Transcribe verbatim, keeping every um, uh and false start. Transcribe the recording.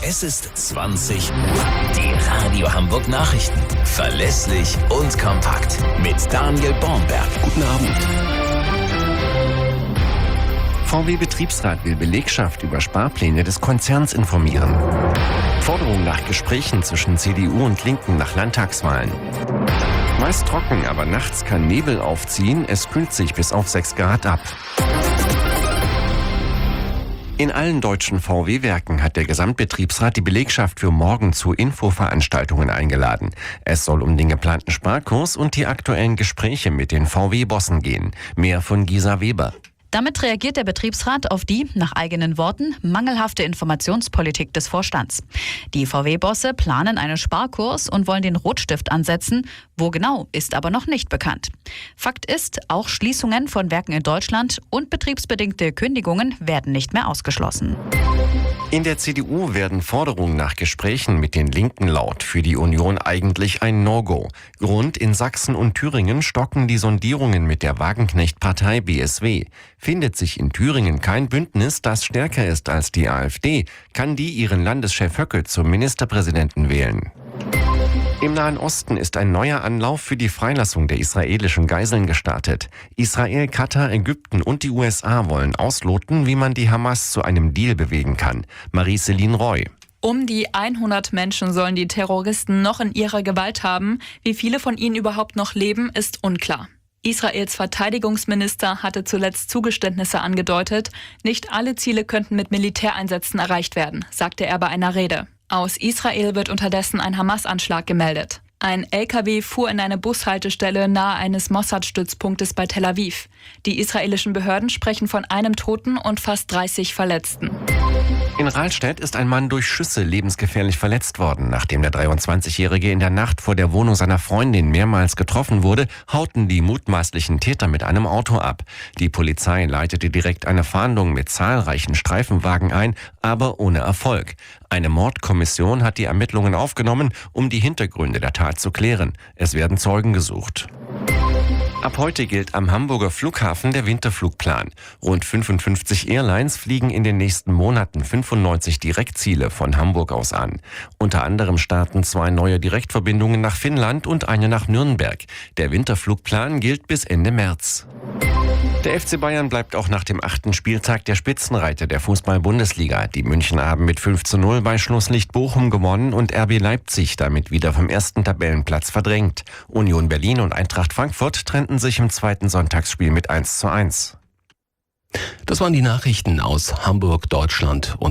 Es ist zwanzig Uhr. Die Radio Hamburg Nachrichten. Verlässlich und kompakt. Mit Daniel Bornberg. Guten Abend. V W-Betriebsrat will Belegschaft über Sparpläne des Konzerns informieren. Forderung nach Gesprächen zwischen C D U und Linken nach Landtagswahlen. Meist trocken, aber nachts kann Nebel aufziehen. Es kühlt sich bis auf sechs Grad ab. In allen deutschen V W-Werken hat der Gesamtbetriebsrat die Belegschaft für morgen zu Infoveranstaltungen eingeladen. Es soll um den geplanten Sparkurs und die aktuellen Gespräche mit den V W-Bossen gehen. Mehr von Gisa Weber. Damit reagiert der Betriebsrat auf die, nach eigenen Worten, mangelhafte Informationspolitik des Vorstands. Die V W-Bosse planen einen Sparkurs und wollen den Rotstift ansetzen. Wo genau, ist aber noch nicht bekannt. Fakt ist, auch Schließungen von Werken in Deutschland und betriebsbedingte Kündigungen werden nicht mehr ausgeschlossen. In der C D U werden Forderungen nach Gesprächen mit den Linken laut. Für die Union eigentlich ein No-Go. Grund: in Sachsen und Thüringen stocken die Sondierungen mit der Wagenknecht-Partei B S W. Findet sich in Thüringen kein Bündnis, das stärker ist als die AfD, kann die ihren Landeschef Höcke zum Ministerpräsidenten wählen. Im Nahen Osten ist ein neuer Anlauf für die Freilassung der israelischen Geiseln gestartet. Israel, Katar, Ägypten und die U S A wollen ausloten, wie man die Hamas zu einem Deal bewegen kann. Marie-Céline Roy. Um die hundert Menschen sollen die Terroristen noch in ihrer Gewalt haben. Wie viele von ihnen überhaupt noch leben, ist unklar. Israels Verteidigungsminister hatte zuletzt Zugeständnisse angedeutet. Nicht alle Ziele könnten mit Militäreinsätzen erreicht werden, sagte er bei einer Rede. Aus Israel wird unterdessen ein Hamas-Anschlag gemeldet. Ein L K W fuhr in eine Bushaltestelle nahe eines Mossad-Stützpunktes bei Tel Aviv. Die israelischen Behörden sprechen von einem Toten und fast dreißig Verletzten. In Rahlstedt ist ein Mann durch Schüsse lebensgefährlich verletzt worden. Nachdem der dreiundzwanzigjährige in der Nacht vor der Wohnung seiner Freundin mehrmals getroffen wurde, hauten die mutmaßlichen Täter mit einem Auto ab. Die Polizei leitete direkt eine Fahndung mit zahlreichen Streifenwagen ein, aber ohne Erfolg. Eine Mordkommission hat die Ermittlungen aufgenommen, um die Hintergründe der Tat zu klären. Es werden Zeugen gesucht. Ab heute gilt am Hamburger Flughafen der Winterflugplan. Rund fünfundfünfzig Airlines fliegen in den nächsten Monaten fünfundneunzig Direktziele von Hamburg aus an. Unter anderem starten zwei neue Direktverbindungen nach Finnland und eine nach Nürnberg. Der Winterflugplan gilt bis Ende März. Der F C Bayern bleibt auch nach dem achten Spieltag der Spitzenreiter der Fußball-Bundesliga. Die Münchner haben mit fünf zu null bei Schlusslicht Bochum gewonnen und R B Leipzig damit wieder vom ersten Tabellenplatz verdrängt. Union Berlin und Eintracht Frankfurt trennten sich im zweiten Sonntagsspiel mit eins zu eins. Das waren die Nachrichten aus Hamburg, Deutschland und